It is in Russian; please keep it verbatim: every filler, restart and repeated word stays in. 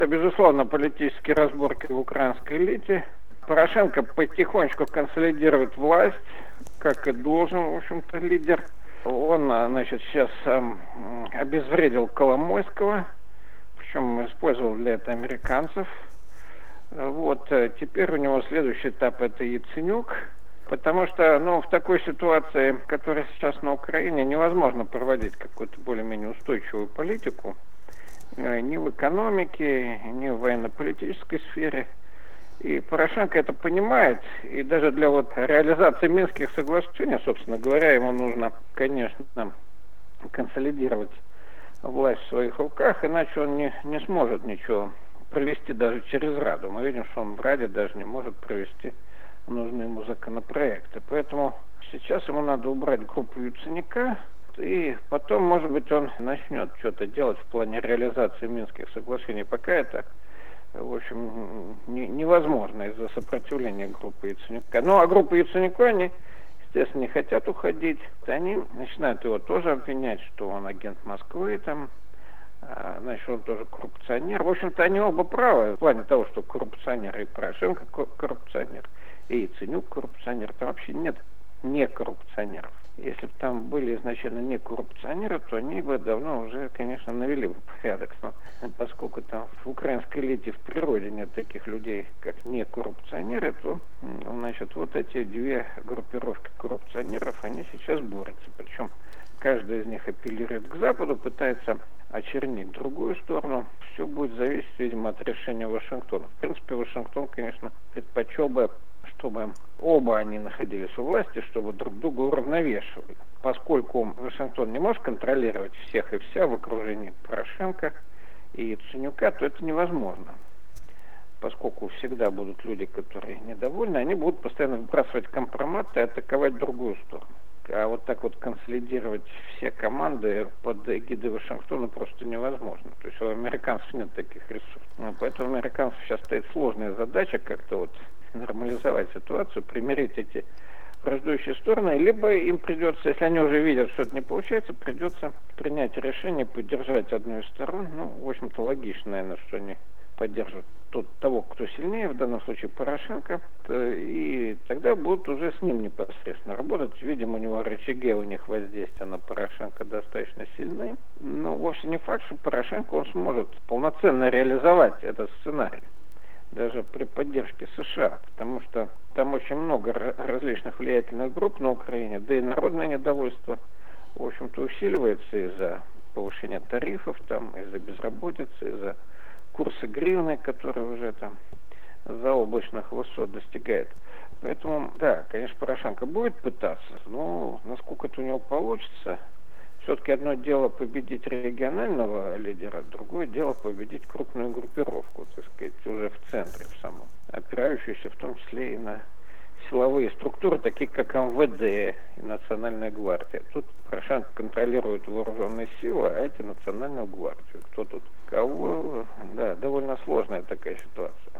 Безусловно, политические разборки в украинской элите. Порошенко потихонечку консолидирует власть, как и должен, в общем-то, лидер. Он, значит, сейчас эм, обезвредил Коломойского, причем использовал для этого американцев. Вот, теперь у него следующий этап — это Яценюк, потому что, ну, в такой ситуации, которая сейчас на Украине, невозможно проводить какую-то более-менее устойчивую политику ни в экономике, ни в военно-политической сфере. И Порошенко это понимает, и даже для вот реализации Минских соглашений, собственно говоря, ему нужно, конечно, консолидировать власть в своих руках, иначе он не, не сможет ничего провести даже через Раду. Мы видим, что он в Раде даже не может провести нужные ему законопроекты. Поэтому сейчас ему надо убрать группу Яценюка, и потом, может быть, он начнет что-то делать в плане реализации Минских соглашений. Пока это, в общем, не, невозможно из-за сопротивления группы Яценюка. Ну, а группа Яценюка, они, естественно, не хотят уходить. Они начинают его тоже обвинять, что он агент Москвы, там, а, значит, он тоже коррупционер. В общем-то, они оба правы в плане того, что коррупционер, и Порошенко коррупционер, и Яценюк коррупционер. Там вообще нет не коррупционеров. Если бы там были изначально не коррупционеры, то они бы давно уже, конечно, навели бы порядок. Но поскольку там в украинской элите в природе нет таких людей, как не коррупционеры, то, значит, вот эти две группировки коррупционеров, они сейчас борются. Причем каждый из них апеллирует к Западу, пытается очернить другую сторону. Все будет зависеть, видимо, от решения Вашингтона. В принципе, Вашингтон, конечно, предпочел бы, чтобы оба они находились у власти, чтобы друг друга уравновешивали. Поскольку Вашингтон не может контролировать всех и вся в окружении Порошенко и Яценюка, то это невозможно. Поскольку всегда будут люди, которые недовольны, они будут постоянно выбрасывать компроматы и атаковать другую сторону. А вот так вот консолидировать все команды под эгидой Вашингтона просто невозможно. То есть у американцев нет таких ресурсов. Ну, поэтому у американцев сейчас стоит сложная задача как-то вот нормализовать ситуацию, примирить эти враждующие стороны, либо им придется, если они уже видят, что это не получается, придется принять решение поддержать одну из сторон. Ну, в общем-то, логично, наверное, что они поддержат тот, того, кто сильнее, в данном случае Порошенко, и тогда будут уже с ним непосредственно работать. Видимо, у него рычаги, у них воздействия на Порошенко достаточно сильные. Но вовсе не факт, что Порошенко он сможет полноценно реализовать этот сценарий, даже при поддержке США, потому что там очень много различных влиятельных групп на Украине, да и народное недовольство, в общем-то, усиливается из-за повышения тарифов, там, из-за безработицы, из-за курса гривны, который уже там заоблачных высот достигает. Поэтому, да, конечно, Порошенко будет пытаться, но насколько это у него получится. Все-таки одно дело победить регионального лидера, другое дело победить крупную группировку, так сказать, уже в центре в самом, опирающуюся в том числе и на силовые структуры, такие как эм вэ дэ и Национальная гвардия. Тут Порошенко контролирует вооруженные силы, а эти Национальную гвардию. Кто тут кого? Да, довольно сложная такая ситуация.